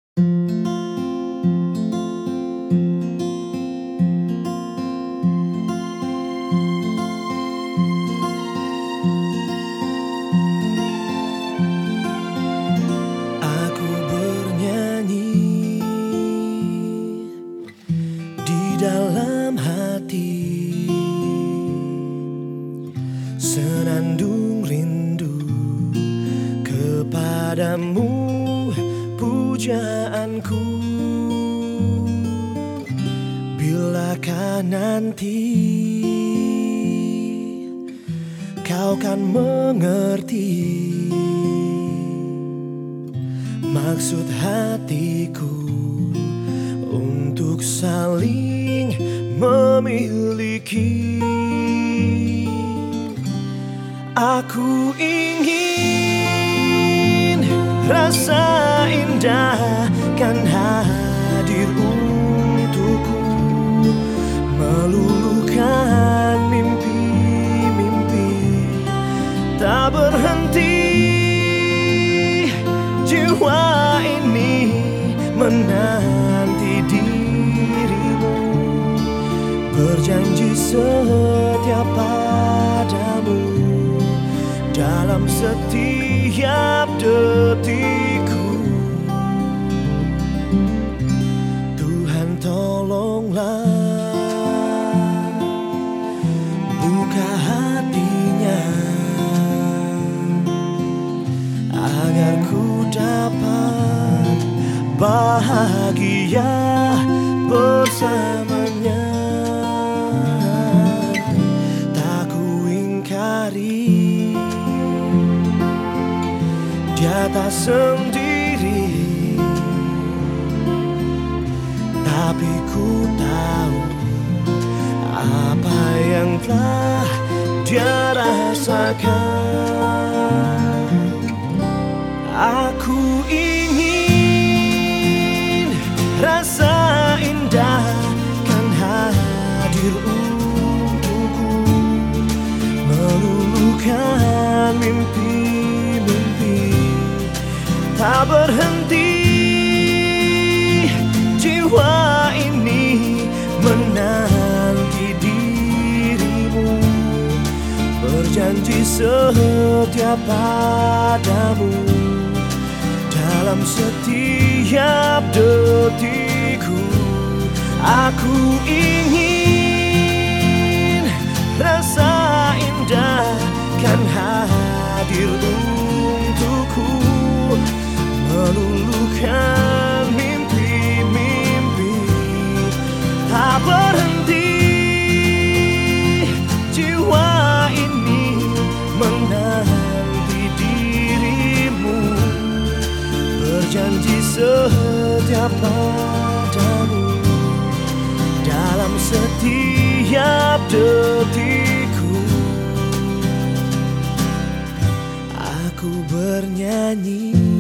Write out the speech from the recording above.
Aku bernyanyi di dalam hati, senandung rindu kepadamu, pujaanku. Bilakah nanti kau kan mengerti maksud hatiku untuk saling memiliki. Aku ingin rasa indah kan hadir untukku, meluluhkan mimpi-mimpi tak berhenti. Jiwa ini menanti dirimu, berjanji setia padamu dalam setiap detikku. Tuhan tolonglah buka hatinya agar ku dapat bahagia bersamanya. Tak ku ingkari dia tak sendiri, tapi ku tahu apa yang telah dia rasakan. Aku ingin rasa indah kan hadir untukku, meluluhkan mimpi-mimpi tak berhenti. Jiwa ini menanti dirimu, berjanji setia padamu dalam setiap detikku. Aku ingin rasa indah kan hadir untukku, meluluhkan mimpi-mimpi tak berhenti. Jiwa ini menanti dirimu, berjanji setia padamu dalam setiap detikku. Aku bernyanyi